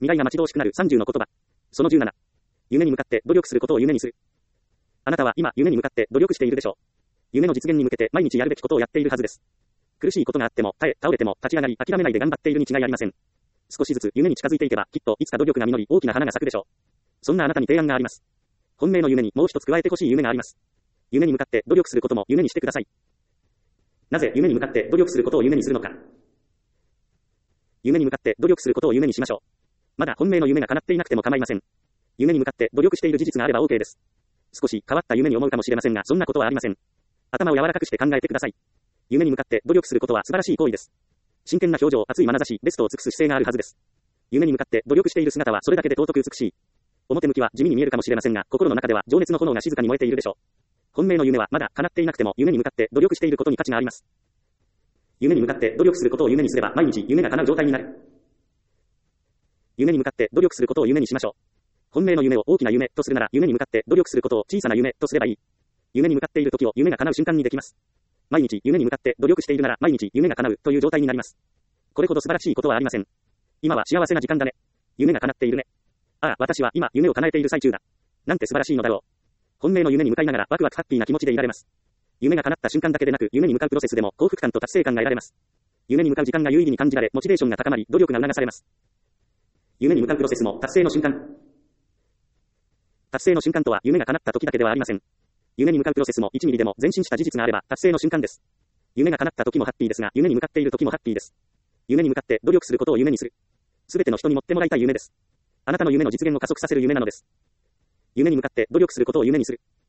未来が待ち遠しくなる30の言葉。その17。夢に向かって努力することを夢にする。あなたは今夢に向かって努力しているでしょう。夢の実現に向けて毎日やるべきことをやっているはずです。苦しいことがあっても耐え、倒れても立ち上がり諦めないで頑張っているに違いありません。少しずつ夢に近づいていけばきっといつか努力が実り大きな花が咲くでしょう。そんなあなたに提案があります。本命の夢にもう一つ加えてほしい夢があります。夢に向かって努力することも夢にしてください。なぜ夢に向かって努力することを夢にするのか。夢に向かって努力することを夢にしましょう。まだ本命の夢が叶っていなくても構いません。夢に向かって努力している事実があれば OK です。少し変わった夢に思うかもしれませんが、そんなことはありません。頭を柔らかくして考えてください。夢に向かって努力することは素晴らしい行為です。真剣な表情、熱い眼差し、ベストを尽くす姿勢があるはずです。夢に向かって努力している姿はそれだけで尊く美しい。表向きは地味に見えるかもしれませんが、心の中では情熱の炎が静かに燃えているでしょう。本命の夢はまだ叶っていなくても夢に向かって努力していることに価値があります。夢に向かって努力することを夢にすれば毎日夢が叶う状態になる。夢に向かって努力することを夢にしましょう。本命の夢を大きな夢とするなら夢に向かって努力することを小さな夢とすればいい。夢に向かっている時を夢が叶う瞬間にできます。毎日夢に向かって努力しているなら毎日夢が叶うという状態になります。これほど素晴らしいことはありません。今は幸せな時間だね。夢が叶っているね。ああ、私は今夢を叶えている最中だ。なんて素晴らしいのだろう。本命の夢に向かいながらワクワクハッピーな気持ちでいられます。夢が叶った瞬間だけでなく夢に向かうプロセスでも幸福感と達成感が得られます。夢に向かう時間が有意義に感じられモチベーションが高まり努力が促されます。夢に向かうプロセスも達成の瞬間。達成の瞬間とは夢が叶った時だけではありません。夢に向かうプロセスも1ミリでも前進した事実があれば達成の瞬間です。夢が叶った時もハッピーですが、夢に向かっている時もハッピーです。夢に向かって努力することを夢にする。すべての人に持ってもらいたい夢です。あなたの夢の実現を加速させる夢なのです。夢に向かって努力することを夢にする。